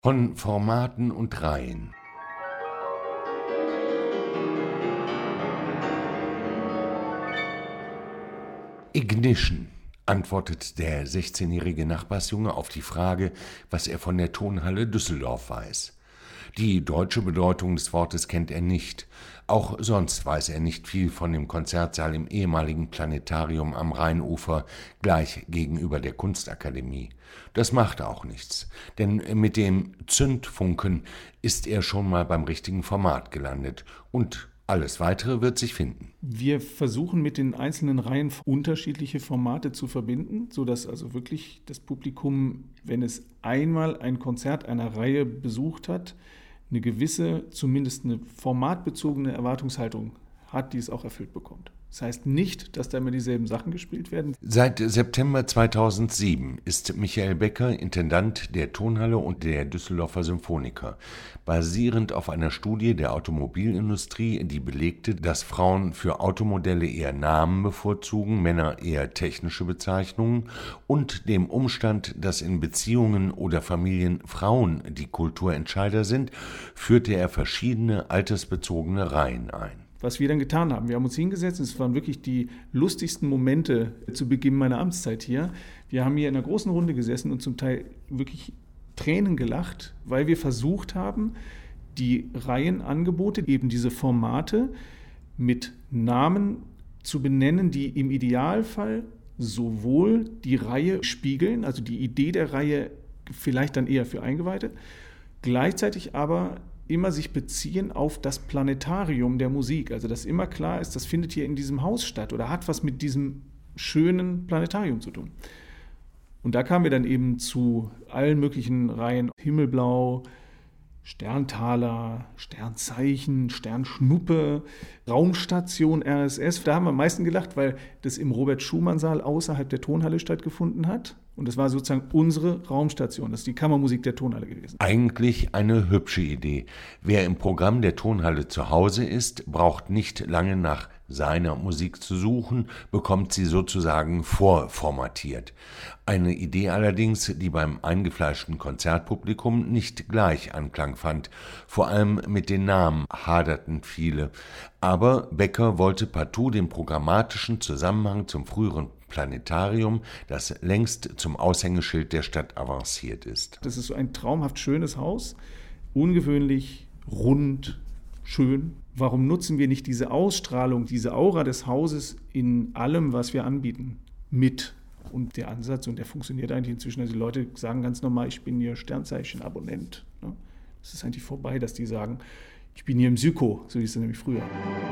Von Formaten und Reihen. Ignition, antwortet der 16-jährige Nachbarsjunge auf die Frage, was er von der Tonhalle Düsseldorf weiß. Die deutsche Bedeutung des Wortes kennt er nicht. Auch sonst weiß er nicht viel von dem Konzertsaal im ehemaligen Planetarium am Rheinufer, gleich gegenüber der Kunstakademie. Das macht auch nichts, denn mit dem Zündfunken ist er schon mal beim richtigen Format gelandet und alles Weitere wird sich finden. Wir versuchen mit den einzelnen Reihen unterschiedliche Formate zu verbinden, sodass also wirklich das Publikum, wenn es einmal ein Konzert einer Reihe besucht hat, eine gewisse, zumindest eine formatbezogene Erwartungshaltung hat, die es auch erfüllt bekommt. Das heißt nicht, dass da immer dieselben Sachen gespielt werden. Seit September 2007 ist Michael Becker Intendant der Tonhalle und der Düsseldorfer Symphoniker. Basierend auf einer Studie der Automobilindustrie, die belegte, dass Frauen für Automodelle eher Namen bevorzugen, Männer eher technische Bezeichnungen und dem Umstand, dass in Beziehungen oder Familien Frauen die Kulturentscheider sind, führte er verschiedene altersbezogene Reihen ein. Was wir dann getan haben, wir haben uns hingesetzt, und es waren wirklich die lustigsten Momente zu Beginn meiner Amtszeit hier. Wir haben hier in einer großen Runde gesessen und zum Teil wirklich Tränen gelacht, weil wir versucht haben, die Reihenangebote, eben diese Formate mit Namen zu benennen, die im Idealfall sowohl die Reihe spiegeln, also die Idee der Reihe vielleicht dann eher für Eingeweihte, gleichzeitig aber immer sich beziehen auf das Planetarium der Musik. Also dass immer klar ist, das findet hier in diesem Haus statt oder hat was mit diesem schönen Planetarium zu tun. Und da kamen wir dann eben zu allen möglichen Reihen: Himmelblau, Sterntaler, Sternzeichen, Sternschnuppe, Raumstation RSS. Da haben wir am meisten gelacht, weil das im Robert-Schumann-Saal außerhalb der Tonhalle stattgefunden hat. Und das war sozusagen unsere Raumstation. Das ist die Kammermusik der Tonhalle gewesen. Eigentlich eine hübsche Idee. Wer im Programm der Tonhalle zu Hause ist, braucht nicht lange nach seiner Musik zu suchen, bekommt sie sozusagen vorformatiert. Eine Idee allerdings, die beim eingefleischten Konzertpublikum nicht gleich Anklang fand. Vor allem mit den Namen haderten viele. Aber Becker wollte partout den programmatischen Zusammenhang zum früheren Planetarium, das längst zum Aushängeschild der Stadt avanciert ist. Das ist so ein traumhaft schönes Haus, ungewöhnlich, rund, schön. Warum nutzen wir nicht diese Ausstrahlung, diese Aura des Hauses in allem, was wir anbieten, mit? Und der Ansatz, und der funktioniert eigentlich inzwischen, also die Leute sagen ganz normal, ich bin hier Sternzeichen-Abonnent. Es ist eigentlich vorbei, dass die sagen, ich bin hier im Syko, so hieß es nämlich früher.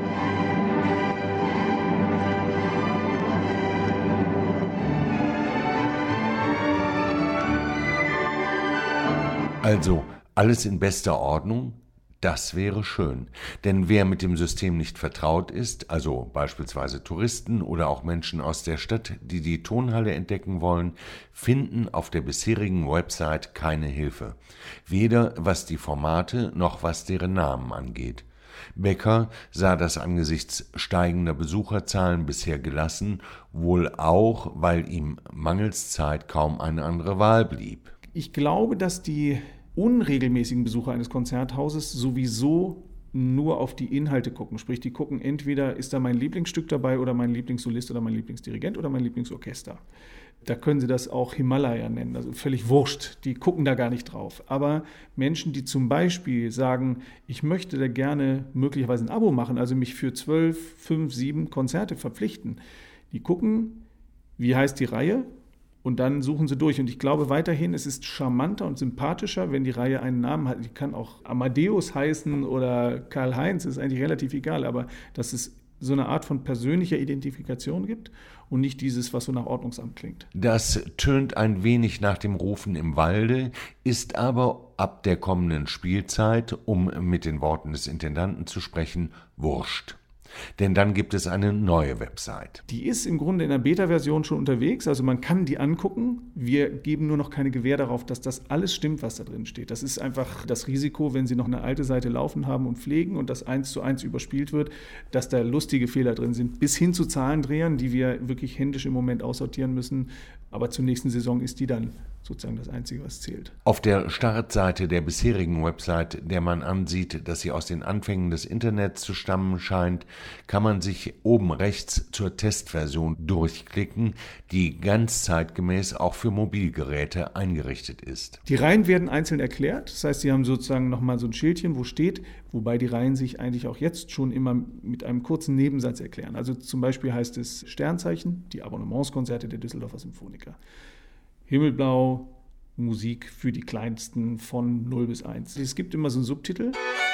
Also alles in bester Ordnung? Das wäre schön, denn wer mit dem System nicht vertraut ist, also beispielsweise Touristen oder auch Menschen aus der Stadt, die die Tonhalle entdecken wollen, finden auf der bisherigen Website keine Hilfe, weder was die Formate noch was deren Namen angeht. Becker sah das angesichts steigender Besucherzahlen bisher gelassen, wohl auch, weil ihm mangels Zeit kaum eine andere Wahl blieb. Ich glaube, dass die unregelmäßigen Besucher eines Konzerthauses sowieso nur auf die Inhalte gucken. Sprich, die gucken entweder, ist da mein Lieblingsstück dabei oder mein Lieblingssolist oder mein Lieblingsdirigent oder mein Lieblingsorchester. Da können sie das auch Himalaya nennen, also völlig wurscht, die gucken da gar nicht drauf. Aber Menschen, die zum Beispiel sagen, ich möchte da gerne möglicherweise ein Abo machen, also mich für 12, 5, 7 Konzerte verpflichten, die gucken, wie heißt die Reihe? Und dann suchen sie durch. Und ich glaube weiterhin, es ist charmanter und sympathischer, wenn die Reihe einen Namen hat. Die kann auch Amadeus heißen oder Karl-Heinz, ist eigentlich relativ egal. Aber dass es so eine Art von persönlicher Identifikation gibt und nicht dieses, was so nach Ordnungsamt klingt. Das tönt ein wenig nach dem Rufen im Walde, ist aber ab der kommenden Spielzeit, um mit den Worten des Intendanten zu sprechen, wurscht. Denn dann gibt es eine neue Website. Die ist im Grunde in der Beta-Version schon unterwegs, also man kann die angucken. Wir geben nur noch keine Gewähr darauf, dass das alles stimmt, was da drin steht. Das ist einfach das Risiko, wenn Sie noch eine alte Seite laufen haben und pflegen und das 1:1 überspielt wird, dass da lustige Fehler drin sind, bis hin zu Zahlendrehern, die wir wirklich händisch im Moment aussortieren müssen. Aber zur nächsten Saison ist die dann sozusagen das Einzige, was zählt. Auf der Startseite der bisherigen Website, der man ansieht, dass sie aus den Anfängen des Internets zu stammen scheint, kann man sich oben rechts zur Testversion durchklicken, die ganz zeitgemäß auch für Mobilgeräte eingerichtet ist. Die Reihen werden einzeln erklärt, das heißt, Sie haben sozusagen nochmal so ein Schildchen, wo steht, wobei die Reihen sich eigentlich auch jetzt schon immer mit einem kurzen Nebensatz erklären. Also zum Beispiel heißt es Sternzeichen, die Abonnementskonzerte der Düsseldorfer Symphoniker. Himmelblau, Musik für die Kleinsten von 0 bis 1. Es gibt immer so einen Subtitel.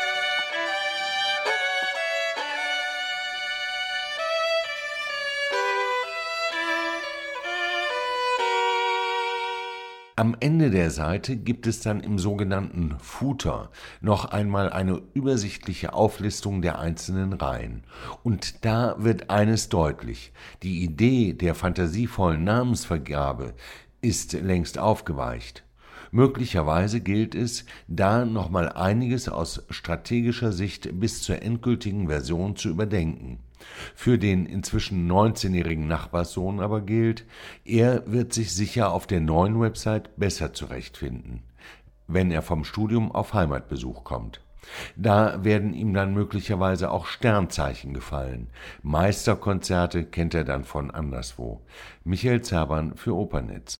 Am Ende der Seite gibt es dann im sogenannten Footer noch einmal eine übersichtliche Auflistung der einzelnen Reihen. Und da wird eines deutlich: Die Idee der fantasievollen Namensvergabe ist längst aufgeweicht. Möglicherweise gilt es, da nochmal einiges aus strategischer Sicht bis zur endgültigen Version zu überdenken. Für den inzwischen 19-jährigen Nachbarssohn aber gilt, er wird sich sicher auf der neuen Website besser zurechtfinden, wenn er vom Studium auf Heimatbesuch kommt. Da werden ihm dann möglicherweise auch Sternzeichen gefallen. Meisterkonzerte kennt er dann von anderswo. Michael Zabern für Opernnetz.